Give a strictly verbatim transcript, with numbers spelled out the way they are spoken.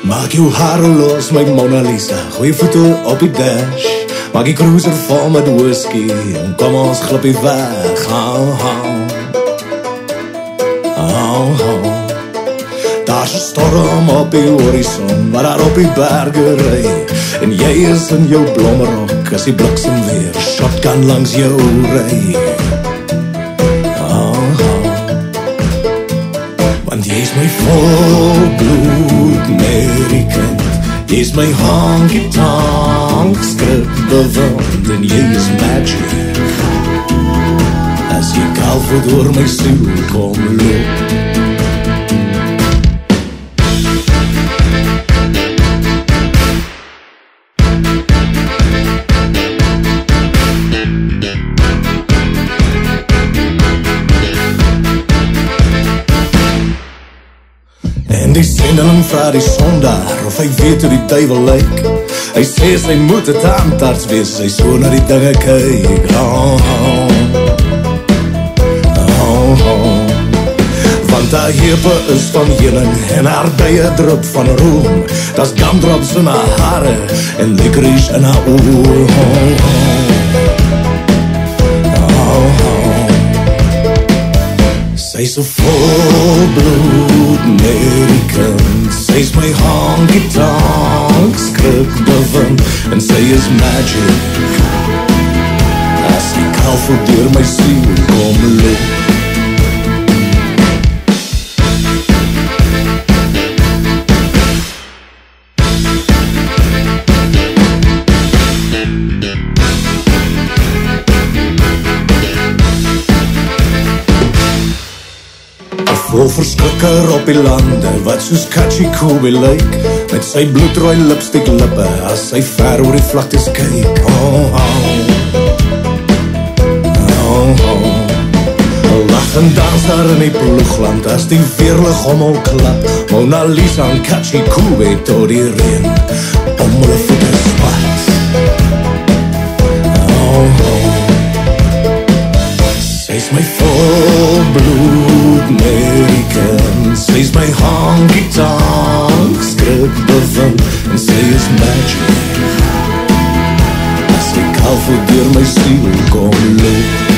Maak jou hare los, my Mona Lisa, gooi voete op die dash. Maak die cruiser vol met whisky, en kom ons glippie weg. Hou, hou, hou, hou. Daar's 'n storm op die horizon, wat daar op die berge ry. En jy is in jou blommerok, as die bliksem weer shotgun langs jou ry. Hou, hou. Want jy is my volbloed American. Jy is my honky-tonk skrip bewind, en jy is magic. As jy kalfoed oor my siel kom loop. En die sendeling vraag die sondaar of hy weet hoe die duivel lyk. Hy sê sy moet het aantarts wees, sy so na die dinge kyk. Oh, oh. Oh, oh. Want haar hepe is van heling en haar dye drup van roem. Das gumdrops in haar hare en licorice in haar oor. Oh, oh. Oh, oh. Sy is so volbloed American. Sy is my honky-tonk skrip bewind, en sy is magic. As die kalfoed deur my siel kom loop. Vol verskrikker op die lande, wat soos Katjie Kobe lyk, met sy bloedrooi lipstick lippe, as sy ver oor die vlaktes kyk. Oh, oh. Oh, oh. Lach en dans daar in die ploegland, as die weerlig om al klap. Mona Lisa en Katjie Kobe tot die reën, om hulle voete swart. Oh, oh. Sy's my volbloed American. Sy's my honky-tonk skrip bewind, en sy is magic. As sy kalfoed deur my siel kom loop.